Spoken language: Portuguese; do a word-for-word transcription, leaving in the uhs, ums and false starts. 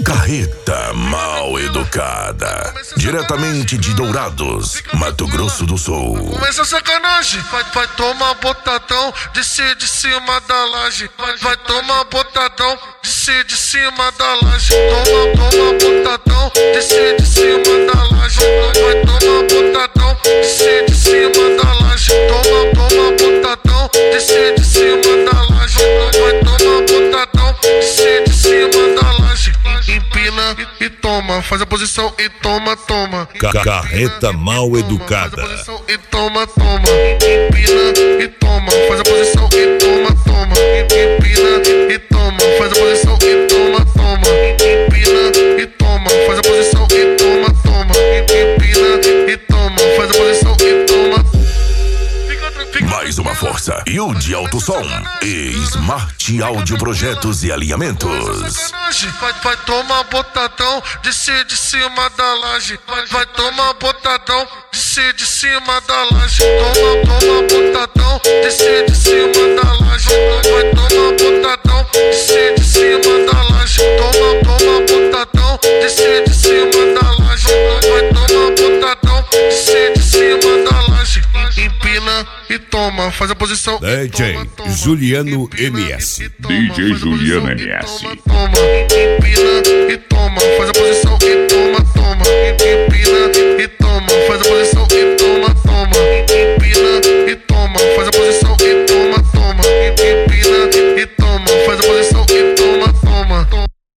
Carreta Mal Educada, diretamente de Dourados, Mato Grosso do Sul. Começa a sacanagem, vai, vai tomar botadão, descer de cima da laje. Vai, vai tomar botadão, descer de cima da laje. Toma, toma botadão, descer de cima da laje. Vai tomar botadão, descer de cima da laje. Toma, toma botadão, descer de cima da laje. Vai tomar botadão, descer de cima da laje. Empina e, e toma, faz a posição e toma, toma. Carreta Mal Educada. Faz a posição e toma, toma. Empina e toma, faz a posição e toma, toma. Empina e toma, faz a posição e toma, toma. Empina e toma, faz a posição e toma, toma. Empina e toma, faz a posição e toma. Mais uma força. Yudi Alto Som e Smart Áudio Projetos e Alinhamentos. Vai, vai tomar botadão, descer de cima da laje. Vai, vai tomar botadão, descer de cima da laje. Toma, toma botadão, descer de cima da laje. Vai tomar botadão, descer de cima da laje. Toma, toma botadão, descer de cima da laje. Vai tomar botadão, descer de cima da laje. Empina e toma, faz a posição. D J Juliano M S. D J Juliano M S. Toma, toma, empina e toma, faz a posição e toma, toma.